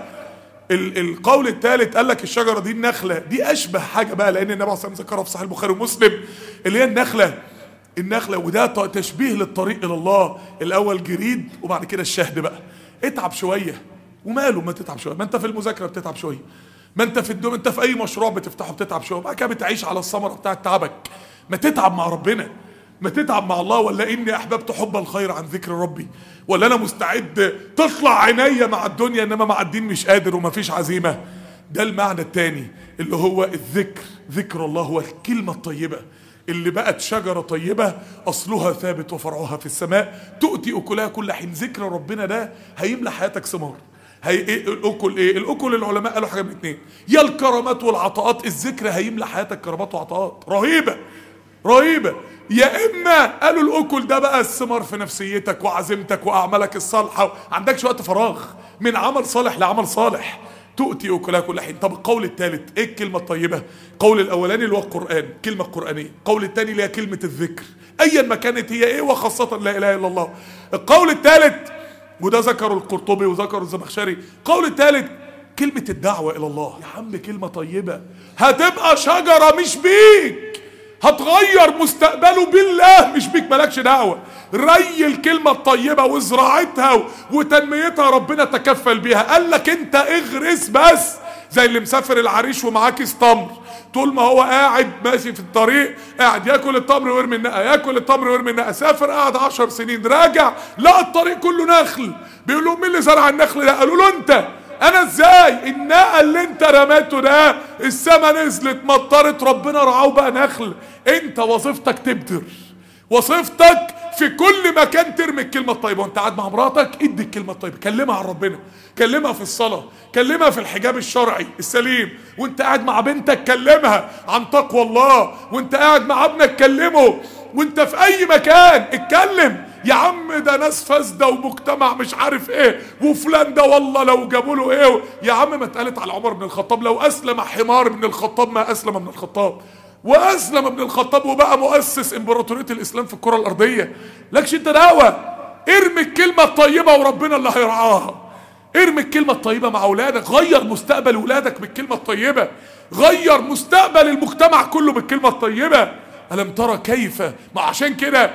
القول الثالث قال لك الشجرة دي النخلة، دي أشبه حاجة بقى لأن النبي عليه الصلاة والسلام ذكرها في صحيح البخاري ومسلم، اللي هي النخلة. النخلة وده تشبيه للطريق إلى الله، الأول جريد وبعد كده الشهد بقى. اتعب شوية وماله ما تتعب شوية، ما أنت في المذاكرة بتتعب شوية، ما انت في الدوم، انت في اي مشروع بتفتحه بتتعب شويه، بعد كده بتعيش على الثمره بتاعت تعبك. ما تتعب مع ربنا، ما تتعب مع الله. ولا اني احببت حب الخير عن ذكر ربي، ولا انا مستعد تطلع عينيا مع الدنيا انما مع الدين مش قادر ومفيش عزيمه. ده المعنى الثاني اللي هو الذكر، ذكر الله هو الكلمه الطيبه اللي بقت شجره طيبه اصلها ثابت وفرعها في السماء تؤتي اكلها كل حين. ذكر ربنا ده هيملى حياتك ثمار. هي ايه الاكل؟ ايه الاكل؟ العلماء قالوا حاجه من اتنين، يا الكرامات والعطاءات، الذكر هيملى حياتك كرامات وعطاءات رهيبه رهيبه، يا اما قالوا الاكل ده بقى الثمار في نفسيتك وعزيمتك واعمالك الصالحه، عندكش وقت فراغ من عمل صالح لعمل صالح، تؤتي اكلها كل حين. طب القول الثالث ايه الكلمه الطيبه؟ القول الاولاني اللي هو القران، كلمه قرانيه. القول الثاني اللي هي كلمه الذكر ايا ما كانت هي ايه، وخاصه لا اله الا الله. القول الثالث وده ذكره القرطبي وذكره الزمخشري، القول الثالث كلمة الدعوة إلى الله. يا عم كلمة طيبة هتبقى شجرة مش بيك، هتغير مستقبله بالله مش بيك، مالكش دعوة. ري الكلمة الطيبة وزراعتها وتنميتها ربنا تكفل بيها. قال لك انت اغرس بس، زي اللي مسافر العريش ومعاه كيس تمر، طول ما هو قاعد ماشي في الطريق قاعد ياكل التمر ويرمي النقه، ياكل التمر ويرمي النقه. سافر قعد عشر سنين، راجع لقى الطريق كله نخل، بيقول لهم مين اللي زرع النخل ده؟ قالوا له انت. انا ازاي؟ النقه اللي انت رميته ده السما نزلت مطرت ربنا رعاه بقى نخل. انت وظيفتك تبذر، وظيفتك في كل مكان ترمي الكلمه الطيبه. وانت قاعد مع مراتك ادي الكلمه الطيبه، كلمها عن ربنا، كلمها في الصلاه، كلمها في الحجاب الشرعي السليم. وانت قاعد مع بنتك كلمها عن تقوى الله، وانت قاعد مع ابنك كلمه، وانت في اي مكان اتكلم. يا عم ده ناس فاسده ومجتمع مش عارف ايه، وفلان ده والله لو جابوا له ايه. يا عم ما اتقالت على عمر بن الخطاب لو اسلم حمار من الخطاب ما اسلم من الخطاب، واسلم ابن الخطاب وبقى مؤسس امبراطوريه الاسلام في الكره الارضيه. لكش انت دعوه، ارمي الكلمه الطيبه وربنا اللي هيرعاها. ارمي الكلمه الطيبه مع اولادك، غير مستقبل اولادك بالكلمه الطيبه، غير مستقبل المجتمع كله بالكلمه الطيبه. الم ترى كيف؟ ما عشان كده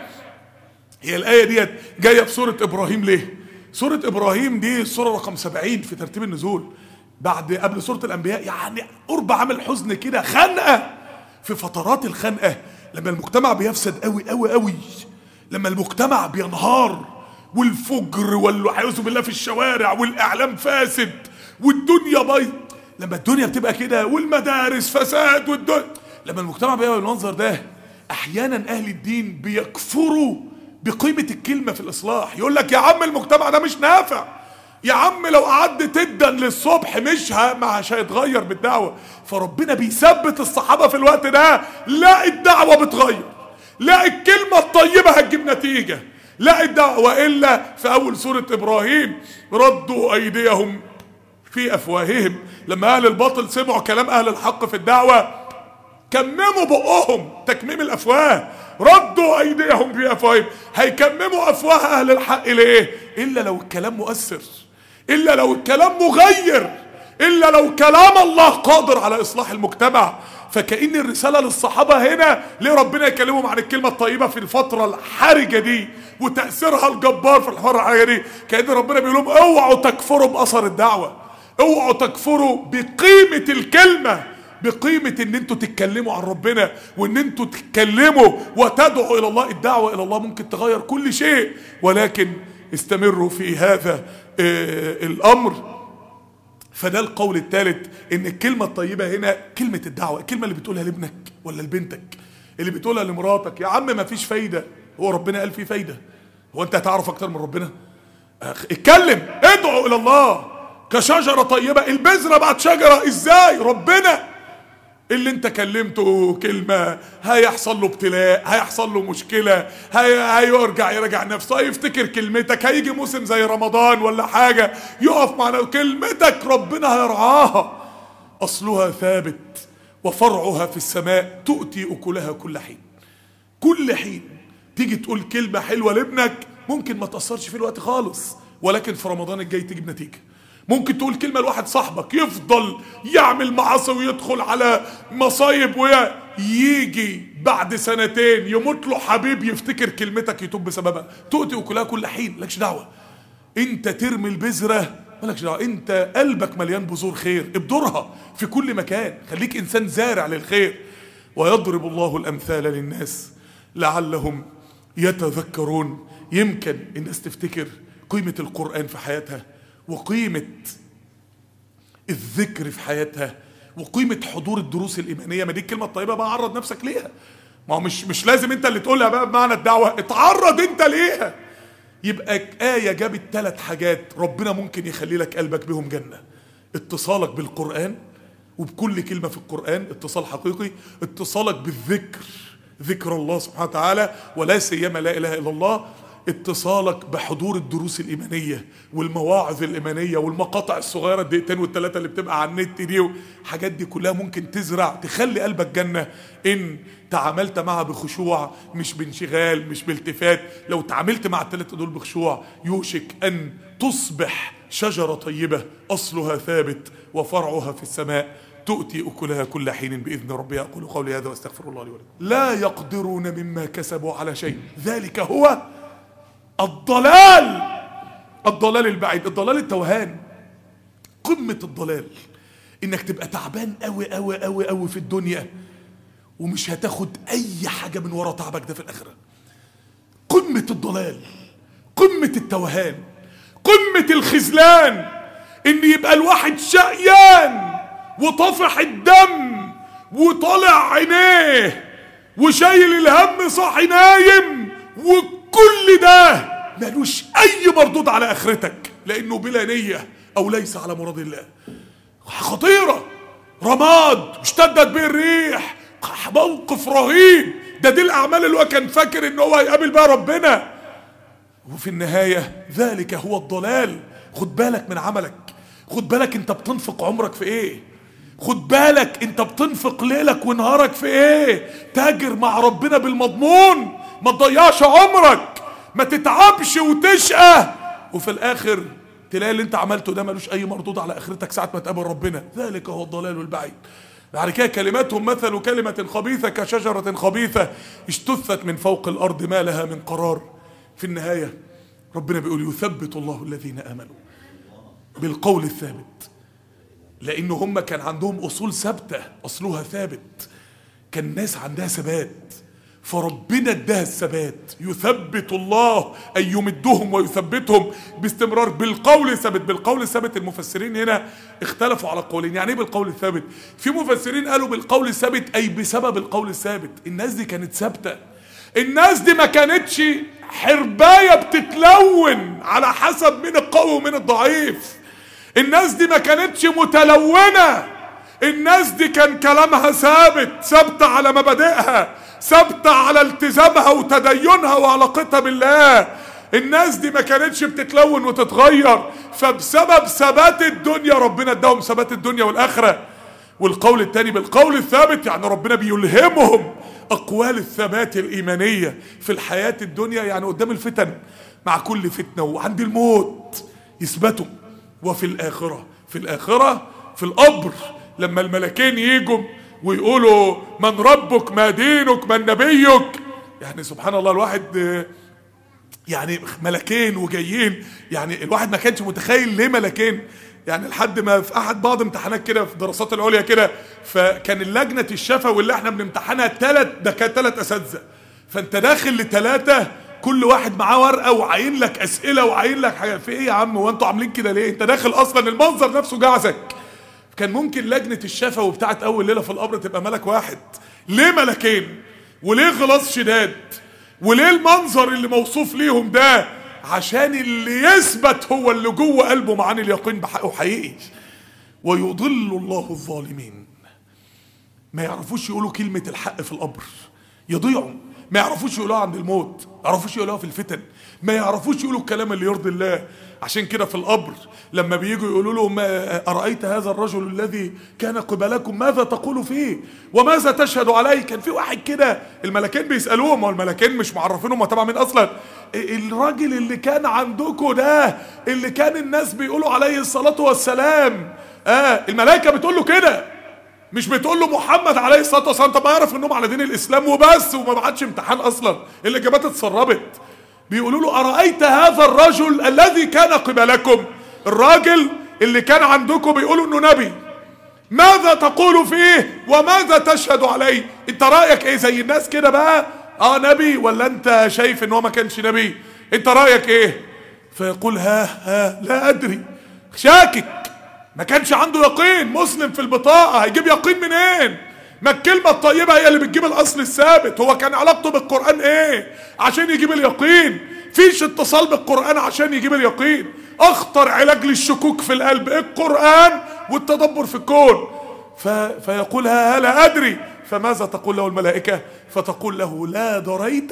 هي الايه ديت جايه في سوره ابراهيم. ليه سوره ابراهيم دي السوره رقم سبعين في ترتيب النزول، بعد قبل سوره الانبياء، يعني قرب عامل حزن كده، خنقه. في فترات الخنقه لما المجتمع بيفسد قوي قوي قوي، لما المجتمع بينهار والفجر والعياذ بالله في الشوارع والاعلام فاسد والدنيا بايظه، لما الدنيا بتبقى كده والمدارس فساد والدنيا، لما المجتمع بيبقى بالمنظر ده احيانا اهل الدين بيكفروا بقيمة الكلمة في الاصلاح. يقول لك يا عم المجتمع ده مش نافع، يا عم لو قعدت تدن للصبح مش مش هيتغير بالدعوة. فربنا بيثبت الصحابة في الوقت ده، لا الدعوة بتغير، لا الكلمة الطيبة هتجيب نتيجة، لا الدعوة. وإلا في أول سورة إبراهيم ردوا أيديهم في أفواههم، لما أهل الباطل سمعوا كلام أهل الحق في الدعوة كمموا بقهم تكميم الأفواه، ردوا أيديهم في أفواههم. هيكمموا أفواه أهل الحق ليه؟ إلا لو الكلام مؤثر، إلا لو الكلام مغير، إلا لو كلام الله قادر على إصلاح المجتمع. فكأن الرسالة للصحابة هنا ليه ربنا يكلمهم عن الكلمة الطيبة في الفترة الحرجة دي وتأثيرها الجبار في الفترة الحرجة دي. كأن ربنا بيقول لهم اوعوا تكفروا بأثر الدعوة، اوعوا تكفروا بقيمة الكلمة، بقيمة ان انتوا تتكلموا عن ربنا وان انتوا تتكلموا وتدعوا الى الله. الدعوة الى الله ممكن تغير كل شيء، ولكن استمروا في هذا آه الامر. فده القول الثالث، ان الكلمة الطيبة هنا كلمة الدعوة، الكلمة اللي بتقولها لابنك ولا لبنتك، اللي بتقولها لمراتك. يا عم ما فيش فايدة، هو ربنا قال فيه فايدة؟ هو انت هتعرف اكتر من ربنا؟ اتكلم، ادعوا الى الله كشجرة طيبة. البذرة بعد شجرة ازاي؟ ربنا اللي انت كلمته كلمة هيحصل له ابتلاء، هيحصل له مشكلة، هي... هيرجع يراجع نفسه، هيفتكر كلمتك، هيجي موسم زي رمضان ولا حاجة يقف معنا كلمتك ربنا هيرعاها. اصلها ثابت وفرعها في السماء تؤتي اكلها كل حين. كل حين تيجي تقول كلمة حلوة لابنك ممكن ما تأثرش في الوقت خالص، ولكن في رمضان الجاي تجيب نتيجة. ممكن تقول كلمة لواحد صاحبك يفضل يعمل معاصي ويدخل على مصايب ويجي بعد سنتين يموت له حبيب يفتكر كلمتك يتوب بسببها. تؤتي أكلها كل حين، مالكش دعوة. انت ترمي البذرة مالكش دعوة، انت قلبك مليان بذور خير، ابذرها في كل مكان، خليك انسان زارع للخير. ويضرب الله الامثال للناس لعلهم يتذكرون. يمكن الناس تفتكر قيمة القرآن في حياتها، وقيمة الذكر في حياتها، وقيمة حضور الدروس الإيمانية. ما دي الكلمة الطيبة بقى، عرض نفسك ليها. ما هو مش مش لازم انت اللي تقولها بقى بمعنى الدعوة، اتعرض انت ليها. يبقى آية جابت ثلاث حاجات ربنا ممكن يخلي لك قلبك بهم جنة: اتصالك بالقرآن وبكل كلمة في القرآن اتصال حقيقي، اتصالك بالذكر، ذكر الله سبحانه وتعالى ولا سيما لا إله إلا الله، اتصالك بحضور الدروس الإيمانية والمواعظ الإيمانية والمقاطع الصغيرة الدقيقتين والثلاثة اللي بتبقى على النت دي. الحاجات دي كلها ممكن تزرع تخلي قلبك جنة إن تعاملت معها بخشوع، مش بانشغال، مش بالتفات. لو تعاملت مع الثلاثة دول بخشوع يوشك أن تصبح شجرة طيبة أصلها ثابت وفرعها في السماء تؤتي أكلها كل حين بإذن ربها. أقول قولي هذا واستغفر الله لي ولكم. لا يقدرون مما كسبوا على شيء، ذلك هو الضلال، الضلال البعيد، الضلال التوهان. قمة الضلال انك تبقى تعبان قوي قوي قوي قوي في الدنيا ومش هتاخد اي حاجة من ورا تعبك ده في الاخرة. قمة الضلال، قمة التوهان، قمة الخذلان، ان يبقى الواحد شقيان وطافح الدم وطالع عينيه وشايل الهم صاحي نايم، وكل ده ملوش اي مردود على اخرتك لانه بلا نية او ليس على مراد الله. خطيرة، رماد اشتدت به الريح، موقف رهيب. ده دي الاعمال اللي هو كان فاكر ان هو هيقابل بها ربنا، وفي النهاية ذلك هو الضلال. خد بالك من عملك، خد بالك انت بتنفق عمرك في ايه، خد بالك انت بتنفق ليلك ونهارك في ايه. تاجر مع ربنا بالمضمون، ما تضيعش عمرك، ما تتعبش وتشقى وفي الاخر تلاقي اللي انت عملته ده ملوش اي مردود على اخرتك ساعة ما تقابل ربنا. ذلك هو الضلال البعيد. بعد كده كلماتهم مثل كلمة خبيثة كشجرة خبيثة اجتثت من فوق الارض ما لها من قرار. في النهاية ربنا بيقول يثبت الله الذين امنوا بالقول الثابت، لان هم كان عندهم اصول ثابتة، اصلها ثابت. كان الناس عندها ثبات، فربنا اداها الثبات. يثبت الله أن يمدهم ويثبتهم باستمرار بالقول الثابت. بالقول الثابت المفسرين هنا اختلفوا على قولين. يعني ايه بالقول الثابت؟ في مفسرين قالوا بالقول الثابت أي بسبب القول الثابت. الناس دي كانت ثابتة، الناس دي ما كانتش حرباية بتتلون على حسب مين القوي ومين الضعيف. الناس دي ما كانتش متلونة، الناس دي كان كلامها ثابت، ثابتة على مبادئها، ثابتة على التزامها وتدينها وعلاقتها بالله. الناس دي ما كانتش بتتلون وتتغير، فبسبب ثبات الدنيا ربنا اداهم ثبات الدنيا والآخرة. والقول الثاني بالقول الثابت، يعني ربنا بيلهمهم أقوال الثبات الإيمانية في الحياة الدنيا، يعني قدام الفتن، مع كل فتنة وعند الموت يثبتوا. وفي الآخرة، في الآخرة في القبر لما الملكين يجوا ويقولوا من ربك ما دينك من نبيك، يعني سبحان الله الواحد يعني ملكين وجايين، يعني الواحد ما كانش متخيل ليه ملكين. يعني لحد ما في احد بعض امتحانات كده في الدراسات العليا كده، فكان اللجنه الشفوي اللي احنا بنمتحنها ثلاث ده كان ثلاث اساتذه، فانت داخل لثلاثه كل واحد معاه ورقه وعاين لك اسئله وعاين لك حاجه. في ايه يا عم هو انتوا عاملين كده ليه؟ انت داخل اصلا المنظر نفسه جعزك. كان ممكن لجنه الشفوي بتاعت اول ليله في القبر تبقى ملك واحد، ليه ملكين؟ وليه غلاظ شداد؟ وليه المنظر اللي موصوف ليهم ده؟ عشان اللي يثبت هو اللي جوه قلبه معاني اليقين بحقه حقيقي. ويضل الله الظالمين، ما يعرفوش يقولوا كلمة الحق في القبر، يضيعوا. ما يعرفوش يقولوها عند الموت، ما يعرفوش يقولوها في الفتن، ما يعرفوش يقولوا الكلام اللي يرضي الله. عشان كده في القبر لما بييجوا يقولوا له ما أرأيت هذا الرجل الذي كان قبلكم ماذا تقول فيه وماذا تشهد عليه؟ كان في واحد كده الملكين بيسألوهم، والملكين مش معرفينهم هم تبع مين أصلا. الراجل اللي كان عندكم ده اللي كان الناس بيقولوا عليه الصلاة والسلام، اه الملائكة بتقول له كده، مش بتقول له محمد عليه الصلاة والسلام. طب ما يعرف انهم على دين الإسلام وبس وما بعدش امتحان أصلا، الإجابات اتسربت. بيقولوا له أرأيت هذا الرجل الذي كان قبلكم، الراجل اللي كان عندكم بيقولوا انه نبي، ماذا تقول فيه وماذا تشهد عليه؟ انت رأيك ايه؟ زي الناس كده بقى، اه نبي ولا انت شايف ان هو ما كانش نبي؟ انت رأيك ايه؟ فيقول ها ها لا ادري، شاكك، ما كانش عنده يقين. مسلم في البطاقة هيجيب يقين منين؟ ما الكلمة الطيبة هي اللي بتجيب الأصل الثابت. هو كان علاقته بالقرآن إيه عشان يجيب اليقين؟ فيش اتصال بالقرآن عشان يجيب اليقين. أخطر علاج للشكوك في القلب القرآن والتدبر في الكون. ف... فيقول ها لا أدري، فماذا تقول له الملائكة؟ فتقول له لا دريت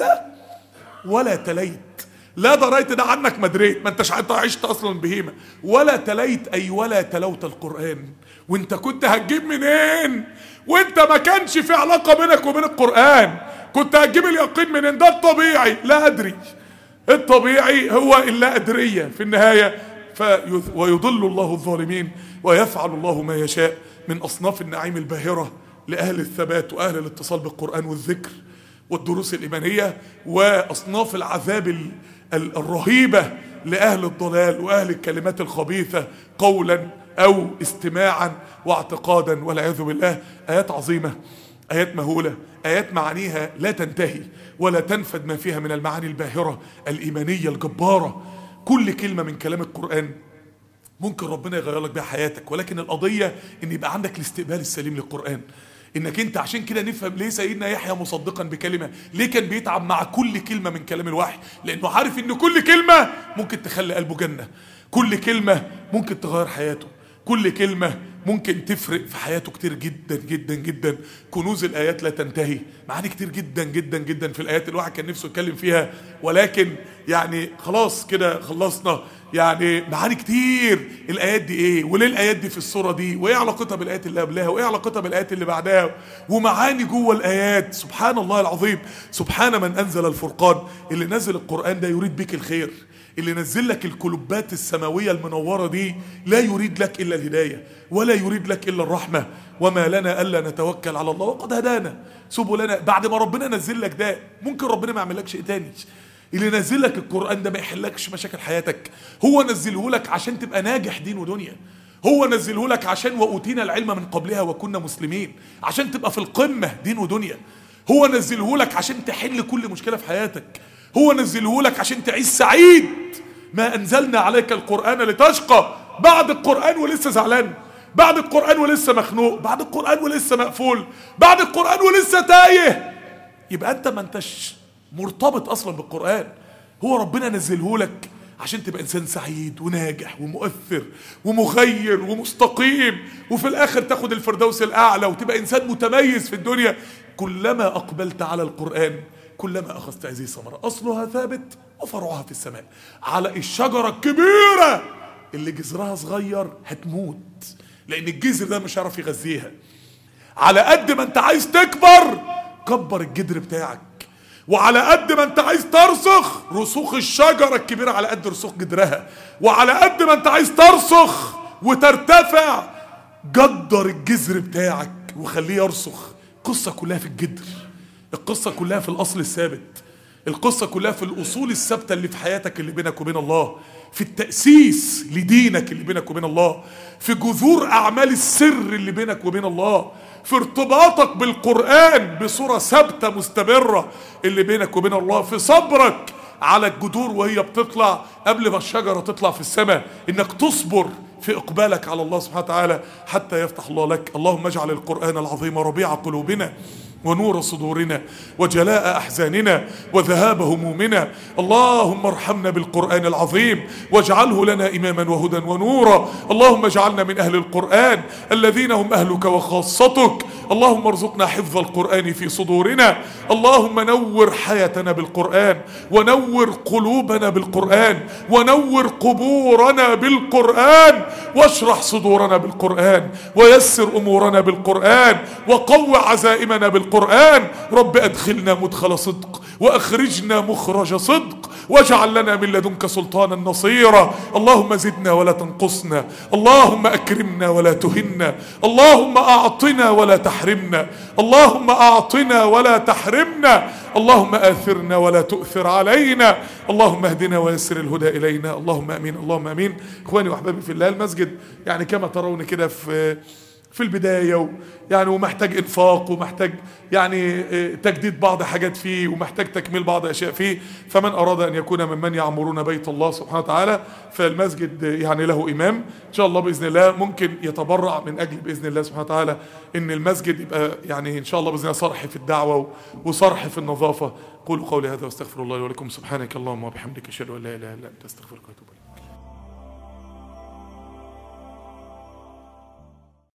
ولا تليت. لا دريت ده عنك ما دريت، ما انتش عشت اصلا بهيمه. ولا تليت اي ولا تلوت القران، وانت كنت هتجيب منين وانت ما كانش في علاقه بينك وبين القران؟ كنت هتجيب اليقين منين؟ ده الطبيعي لا ادري، الطبيعي هو اللا ادريه في النهايه. في ويضل الله الظالمين ويفعل الله ما يشاء من اصناف النعيم الباهره لاهل الثبات واهل الاتصال بالقران والذكر والدروس الإيمانية، وأصناف العذاب الرهيبة لأهل الضلال وأهل الكلمات الخبيثة قولا أو استماعا واعتقادا والعياذ بالله. آيات عظيمة، آيات مهولة، آيات معانيها لا تنتهي ولا تنفد ما فيها من المعاني الباهرة الإيمانية الجبارة. كل كلمة من كلام القرآن ممكن ربنا يغير لك بها حياتك، ولكن القضية إن يبقى عندك الاستقبال السليم للقرآن. انك انت عشان كده نفهم ليه سيدنا يحيى مصدقا بكلمه، ليه كان بيتعب مع كل كلمه من كلام الوحي، لانه عارف ان كل كلمه ممكن تخلي قلبه جنه، كل كلمه ممكن تغير حياته، كل كلمه ممكن تفرق في حياته كتير جدا جدا جدا. كنوز الايات لا تنتهي، معاني كتير جدا جدا جدا في الايات الواحد كان نفسه يتكلم فيها، ولكن يعني خلاص كده خلصنا. يعني معاني كتير الايات دي ايه، وليه الايات دي في السوره دي، وايه علاقتها بالايات اللي قبلها، وايه علاقتها بالايات اللي بعدها، ومعاني جوه الايات. سبحان الله العظيم، سبحان من انزل الفرقان. اللي نزل القران ده يريد بك الخير، اللي نزل لك الكلوبات السماويه المنوره دي لا يريد لك الا الهدايه ولا يريد لك الا الرحمه. وما لنا الا نتوكل على الله وقد هدانا سبلنا. بعد ما ربنا نزل لك ده ممكن ربنا ما يعملكش شيء تاني. اللي نزل لك القرآن ده ما يحلكش مشاكل حياتك، هو نزله لك عشان تبقى ناجح دين ودنيا، هو نزله لك عشان وأوتينا العلم من قبلها وكنا مسلمين، عشان تبقى في القمة دين ودنيا. هو نزله لك عشان تحل كل مشكلة في حياتك، هو نزله لك عشان تعيش سعيد. ما أنزلنا عليك القرآن لتشقى، بعد القرآن ولسه زعلان، بعد القرآن ولسه مخنوق، بعد القرآن ولسه مقفول، بعد القرآن ولسه تايه، يبقى أنت ما أنتش مرتبط أصلا بالقرآن. هو ربنا نزله لك عشان تبقى إنسان سعيد وناجح ومؤثر ومغير ومستقيم، وفي الآخر تاخد الفردوس الأعلى وتبقى إنسان متميز في الدنيا. كلما أقبلت على القرآن كلما أخذت هذه ثمرة، أصلها ثابت وفرعها في السماء. على الشجرة الكبيرة اللي جذرها صغير هتموت، لأن الجذر ده مش هيعرف يغذيها. على قد ما أنت عايز تكبر كبر الجذر بتاعك، وعلى قد ما أنت عايز ترسخ رسوخ الشجرة الكبيرة على قد رسوخ جذرها، وعلى قد ما أنت عايز ترسخ وترتفع جدر الجذر بتاعك وخليه يرسخ. القصة كلها في الجذر، القصة كلها في الأصل الثابت، القصة كلها في الأصول الثابتة اللي في حياتك اللي بينك وبين الله، في التأسيس لدينك اللي بينك وبين الله، في جذور أعمال السر اللي بينك وبين الله، في ارتباطك بالقرآن بصورة ثابتة مستمرة اللي بينك وبين الله، في صبرك على الجذور وهي بتطلع قبل ما الشجرة تطلع في السماء، إنك تصبر في إقبالك على الله سبحانه وتعالى حتى يفتح الله لك. اللهم اجعل القرآن العظيم ربيع قلوبنا ونور صدورنا وجلاء أحزاننا وذهاب همومنا. اللهم ارحمنا بالقرآن العظيم واجعله لنا إماما وهدى ونورا. اللهم اجعلنا من أهل القرآن الذين هم أهلك وخاصتك. اللهم ارزقنا حفظ القرآن في صدورنا. اللهم نور حياتنا بالقرآن، ونور قلوبنا بالقرآن، ونور قبورنا بالقرآن، واشرح صدورنا بالقرآن، ويسر أمورنا بالقرآن، وقو عزائمنا بالقرآن. القرآن. رب أدخلنا مدخل صدق وأخرجنا مخرج صدق، واجعل لنا من لدنك سلطانا نصيرا. اللهم زدنا ولا تنقصنا، اللهم أكرمنا ولا تهنا، اللهم أعطنا ولا تحرمنا، اللهم أعطنا ولا تحرمنا، اللهم آثرنا ولا تؤثر علينا، اللهم اهدنا ويسر الهدى إلينا. اللهم أمين اللهم أمين. إخواني وأحبابي في الله، المسجد يعني كما ترون كده في في البداية يعني، ومحتاج إنفاق، ومحتاج يعني تجديد بعض حاجات فيه، ومحتاج تكميل بعض أشياء فيه. فمن أراد أن يكون ممن يعمرون بيت الله سبحانه وتعالى فالمسجد يعني له إمام إن شاء الله بإذن الله، ممكن يتبرع من أجل بإذن الله سبحانه وتعالى إن المسجد يبقى يعني إن شاء الله بإذن الله صرح في الدعوة وصرح في النظافة. قولوا قولي هذا واستغفر الله لي ولكم. سبحانك اللهم وبحمدك أشهد أن لا إله إلا أنت أستغفرك وأتوب إليك.